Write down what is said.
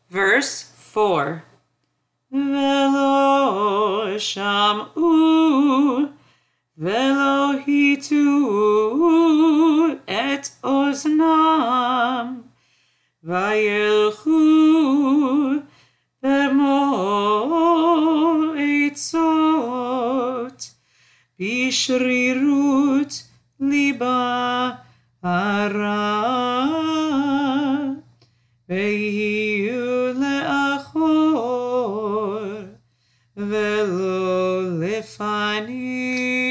Verse 4. Velo sham'u, velo hitu et oznam, vayelchu bemo etzot, bishrirut liba hara, vehiyu le'achor, velo lefani.